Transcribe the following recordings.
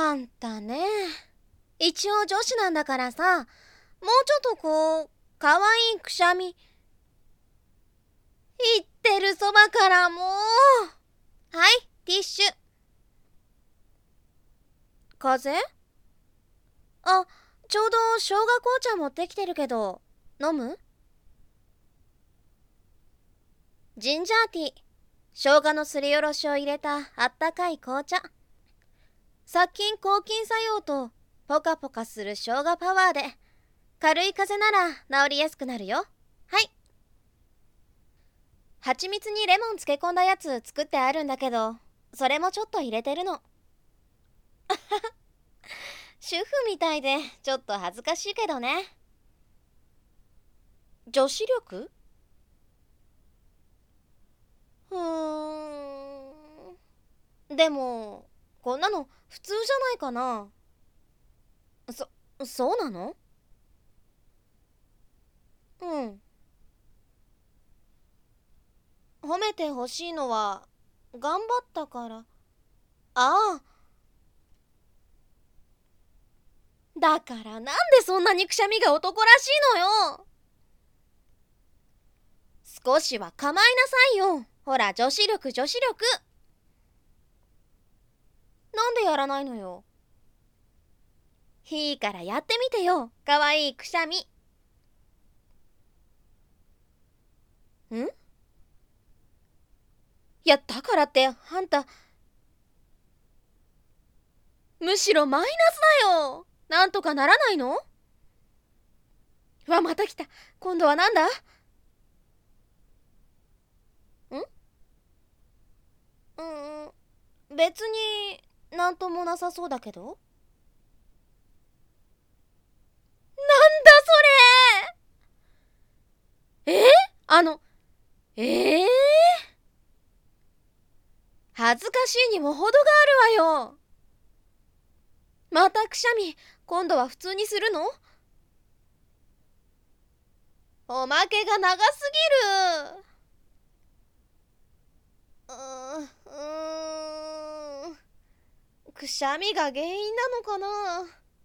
あんたね、一応女子なんだからさ、もうちょっとかわいいくしゃみ。言ってるそばからもう。はい、ティッシュ。風邪？あ、ちょうど生姜紅茶持ってきてるけど、飲む？ジンジャーティー。生姜のすりおろしを入れたあったかい紅茶。殺菌抗菌作用とポカポカする生姜パワーで軽い風邪なら治りやすくなるよ。はい。蜂蜜にレモン漬け込んだやつ作ってあるんだけど、それもちょっと入れてるの。主婦みたいでちょっと恥ずかしいけどね。女子力？でもこんなの普通じゃないかな。そうなの？うん。褒めてほしいのは頑張ったから。ああ、だからなんでそんなにくしゃみが男らしいのよ。少しは構いなさいよ。ほら、女子力女子力。なんでやらないのよ。いいからやってみてよ、かわいいくしゃみ。ん？いや、だからってあんた、むしろマイナスだよ。なんとかならないの？また来た。今度はなんだ？別になんともなさそうだけど。なんだそれ。あのええ恥ずかしいにも程があるわよ。またくしゃみ、今度は普通にするの？おまけが長すぎる。くしゃみが原因なのかな。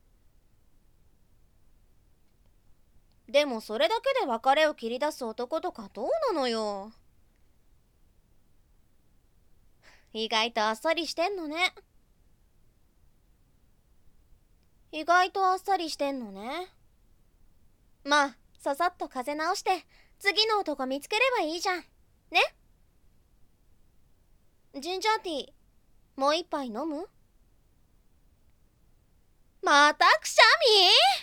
でもそれだけで別れを切り出す男とかどうなのよ。意外とあっさりしてんのね。意外とあっさりしてんのね。まあ、ささっと風邪治して次の男見つければいいじゃん。ね？ジンジャーティー、もう一杯飲む？またくしゃみ？